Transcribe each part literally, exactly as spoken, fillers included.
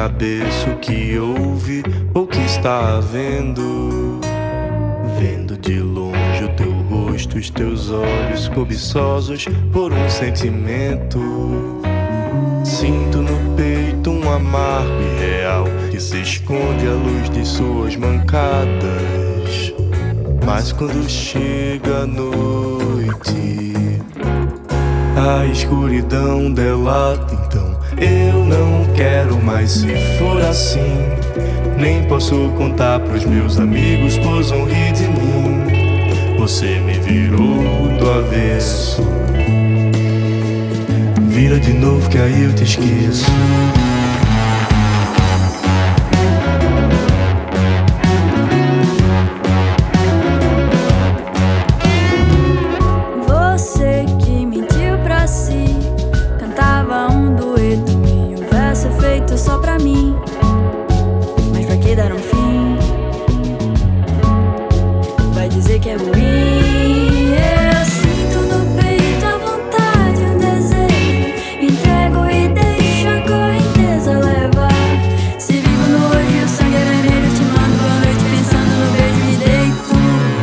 cabeça o que ouve ou que está vendo. Vendo de longe o teu rosto, os teus olhos cobiçosos por um sentimento. Sinto no peito um amargo irreal que se esconde à luz de suas mancadas. Mas quando chega a noite, a escuridão delata. Então eu não quero mais, se for assim. Nem posso contar pros meus amigos, pois vão rir de mim. Você me virou do avesso. Vira de novo que aí eu te esqueço. Você que mentiu pra si, cantava um dueto e um verso feito só pra mim. Mas pra que dar um fim? Vai dizer que é ruim. Eu sinto no peito a vontade, um desejo. Entrego e deixo a correnteza levar. Se vivo no hoje, o sangue é vermelho. Te mando boa noite pensando no beijo e me deito.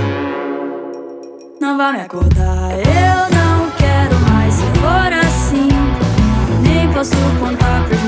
Não vai me acordar, eu não quero mais, se for assim. Nem posso contar pra